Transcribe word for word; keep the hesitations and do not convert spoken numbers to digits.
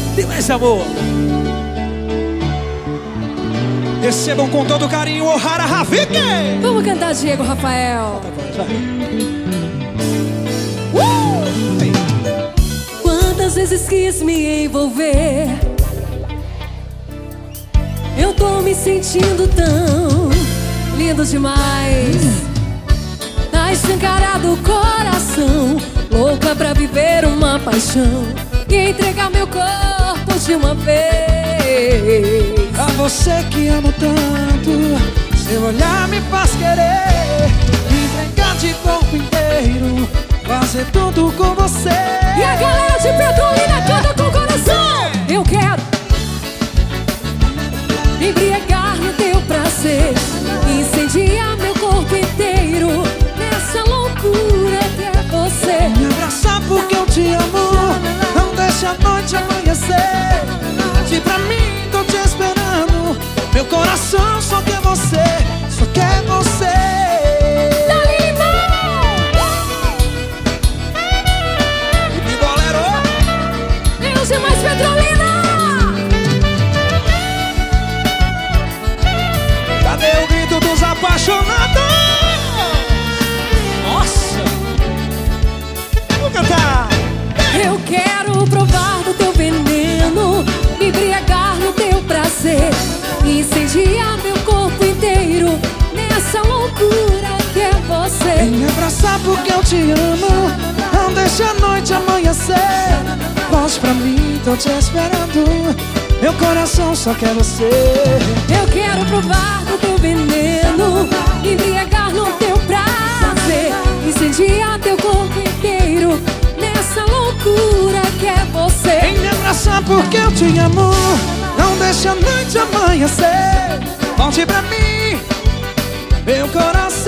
Tem mais amor. Recebam com todo carinho o Ohara Rafik. Vamos cantar, Diego Rafael. uh! Quantas vezes quis me envolver, eu tô me sentindo tão lindo demais. Tá escancarado o coração, louca pra viver uma paixão e entregar meu corpo de uma vez. A você que amo tanto, seu olhar me faz querer me entregar de corpo inteiro, fazer tudo com você. E a galera de Petrolina canta com o coração. Eu quero me embriagar no teu prazer, incendiar meu corpo inteiro nessa loucura que é você. Me abraçar porque eu te amo, não deixe a noite amanhecer. Volte pra mim, tô te esperando, meu coração só quer você, só quer você. E bolero, Deus é mais Petrolina. cadê o grito dos apaixonados? Nossa, vou cantar. Eu quero provar do teu veneno, me embriagar no teu prazer, incendiar meu corpo inteiro nessa loucura que é você. Me abraçar porque eu te amo, não deixe a noite amanhecer. Volte pra mim, tô te esperando, meu coração só quer você. Eu quero provar do teu veneno, me embriagar no teu prazer, incendiar teu corpo inteiro nessa loucura que é você. Vem me abraçar porque eu te amo, não deixe a noite amanhecer. Volte pra mim, meu coração